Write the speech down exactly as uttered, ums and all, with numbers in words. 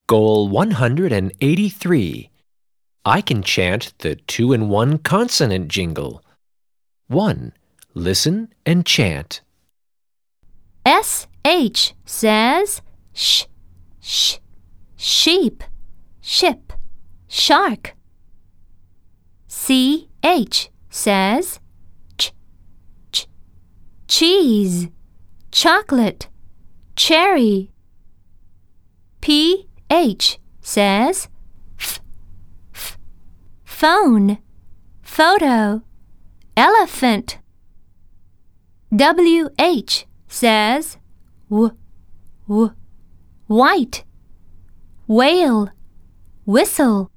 Goal one hundred eighty-three. I can chant the two-in-one consonant jingle. one. Listen and chant. S H says sh, sh, sheep, ship, shark. C H says ch, ch, cheese, chocolate, cherry. P H says f, f, phone, photo, elephant. W H says w, w, white, whale, whistle.